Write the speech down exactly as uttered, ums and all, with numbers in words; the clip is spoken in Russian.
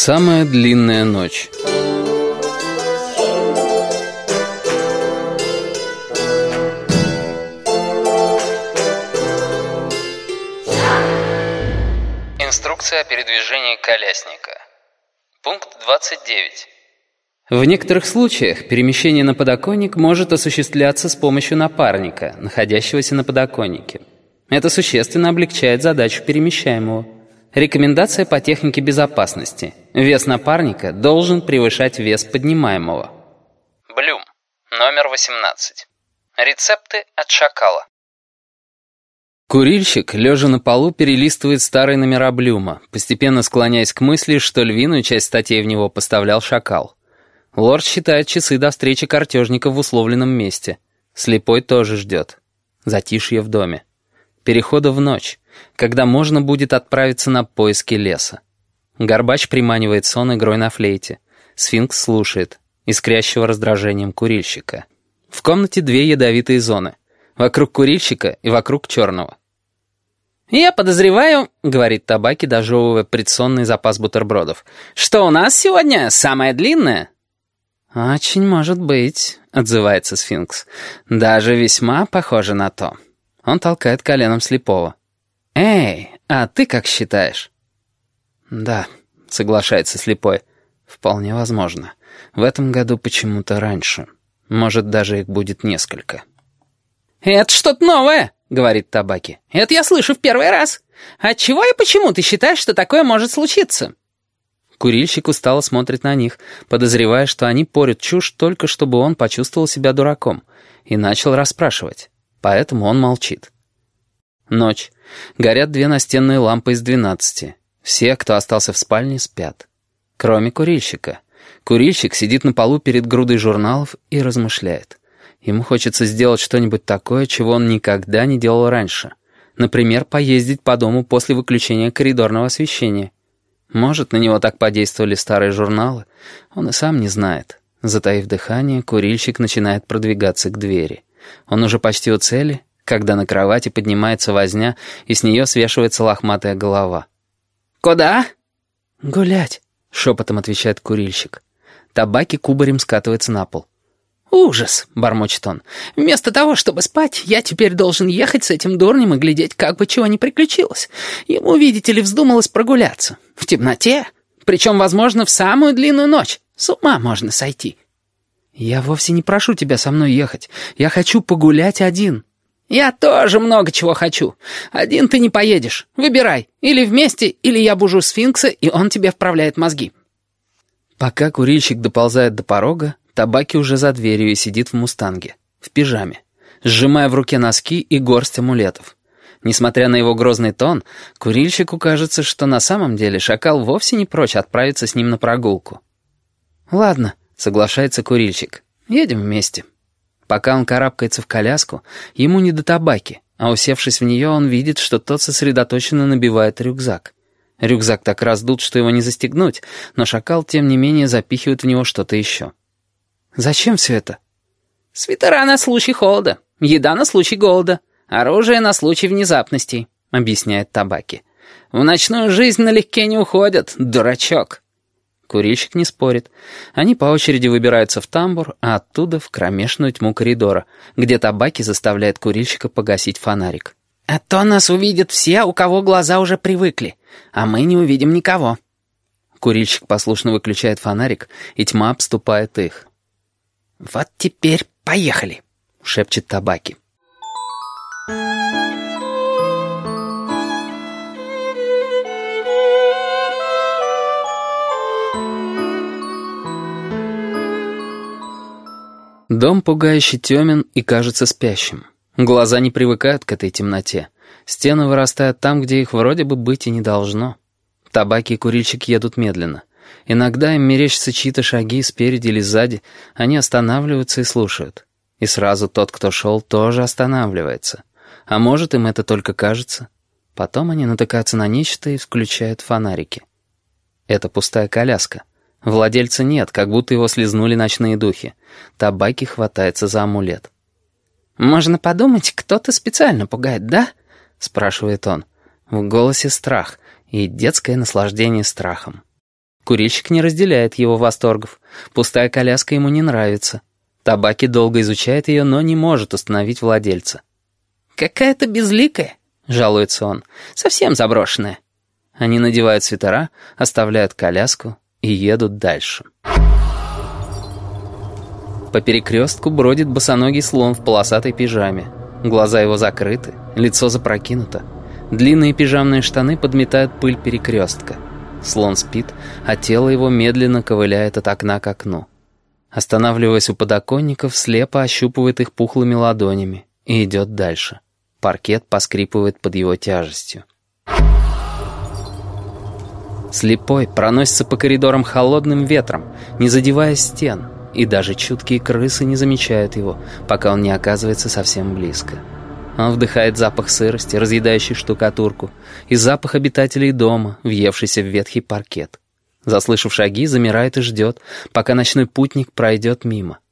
Самая длинная ночь. Инструкция о передвижении колясника. Пункт двадцать девять. В некоторых случаях перемещение на подоконник может осуществляться с помощью напарника, находящегося на подоконнике. Это существенно облегчает задачу перемещаемого. Рекомендация по технике безопасности. Вес напарника должен превышать вес поднимаемого. Блюм. Номер восемнадцать. Рецепты от шакала. Курильщик, лежа на полу, перелистывает старые номера Блюма, постепенно склоняясь к мысли, что львиную часть статей в него поставлял шакал. Лорд считает часы до встречи картежников в условленном месте. Слепой тоже ждет. Затишье в доме. Перехода в ночь, когда можно будет отправиться на поиски леса. Горбач приманивает сон игрой на флейте. Сфинкс слушает, искрящего раздражением курильщика. В комнате две ядовитые зоны. Вокруг курильщика и вокруг черного. «Я подозреваю, — говорит Табаки, дожевывая предсонный запас бутербродов, — что у нас сегодня самая длинная». «Очень может быть, — отзывается Сфинкс. Даже весьма похоже на то». Он толкает коленом слепого. «Эй, а ты как считаешь?» «Да, — соглашается слепой, — вполне возможно. В этом году почему-то раньше. Может, даже их будет несколько». «Это что-то новое, — говорит Табаки. Это я слышу в первый раз. Отчего и почему ты считаешь, что такое может случиться?» Курильщик устало смотрит на них, подозревая, что они порют чушь только чтобы он почувствовал себя дураком, и начал расспрашивать. Поэтому он молчит. Ночь. Горят две настенные лампы из двенадцати. Все, кто остался в спальне, спят. Кроме курильщика. Курильщик сидит на полу перед грудой журналов и размышляет. Ему хочется сделать что-нибудь такое, чего он никогда не делал раньше. Например, поездить по дому после выключения коридорного освещения. Может, на него так подействовали старые журналы? Он и сам не знает. Затаив дыхание, курильщик начинает продвигаться к двери. Он уже почти у цели, когда на кровати поднимается возня, и с нее свешивается лохматая голова. «Куда?» «Гулять», — шепотом отвечает курильщик. Табаки кубарем скатывается на пол. «Ужас!» — бормочет он. «Вместо того, чтобы спать, я теперь должен ехать с этим дурнем и глядеть, как бы чего ни приключилось. Ему, видите ли, вздумалось прогуляться. В темноте. Причем, возможно, в самую длинную ночь. С ума можно сойти». «Я вовсе не прошу тебя со мной ехать. Я хочу погулять один». «Я тоже много чего хочу. Один ты не поедешь. Выбирай. Или вместе, или я бужу Сфинкса, и он тебе вправляет мозги». Пока курильщик доползает до порога, Табаки уже за дверью и сидит в мустанге, в пижаме, сжимая в руке носки и горсть амулетов. Несмотря на его грозный тон, курильщику кажется, что на самом деле шакал вовсе не прочь отправиться с ним на прогулку. «Ладно», — соглашается курильщик, — «едем вместе». Пока он карабкается в коляску, ему не до Табаки, а усевшись в нее, он видит, что тот сосредоточенно набивает рюкзак. Рюкзак так раздут, что его не застегнуть, но шакал, тем не менее, запихивает в него что-то еще. «Зачем все это?» «Свитера на случай холода, еда на случай голода, оружие на случай внезапностей», — объясняет Табаки. «В ночную жизнь налегке не уходят, дурачок». Курильщик не спорит. Они по очереди выбираются в тамбур, а оттуда в кромешную тьму коридора, где Табаки заставляет курильщика погасить фонарик. «А то нас увидят все, у кого глаза уже привыкли, а мы не увидим никого». Курильщик послушно выключает фонарик, и тьма обступает их. «Вот теперь поехали», — шепчет Табаки. Дом пугающе темен и кажется спящим. Глаза не привыкают к этой темноте. Стены вырастают там, где их вроде бы быть и не должно. Табаки и курильщик едут медленно. Иногда им мерещатся чьи-то шаги спереди или сзади. Они останавливаются и слушают. И сразу тот, кто шел, тоже останавливается. А может, им это только кажется. Потом они натыкаются на нечто и включают фонарики. Это пустая коляска. Владельца нет, как будто его слезнули ночные духи. Табаки хватается за амулет. «Можно подумать, кто-то специально пугает, да?» — спрашивает он. В голосе страх и детское наслаждение страхом. Курильщик не разделяет его восторгов. Пустая коляска ему не нравится. Табаки долго изучает ее, но не может установить владельца. «Какая-то безликая», — жалуется он, — «совсем заброшенная». Они надевают свитера, оставляют коляску и едут дальше. По перекрестку бродит босоногий слон в полосатой пижаме. Глаза его закрыты, лицо запрокинуто. Длинные пижамные штаны подметают пыль перекрестка. Слон спит, а тело его медленно ковыляет от окна к окну. Останавливаясь у подоконников, слепо ощупывает их пухлыми ладонями и идет дальше. Паркет поскрипывает под его тяжестью. Слепой проносится по коридорам холодным ветром, не задевая стен, и даже чуткие крысы не замечают его, пока он не оказывается совсем близко. Он вдыхает запах сырости, разъедающий штукатурку, и запах обитателей дома, въевшийся в ветхий паркет. Заслышав шаги, замирает и ждет, пока ночной путник пройдет мимо.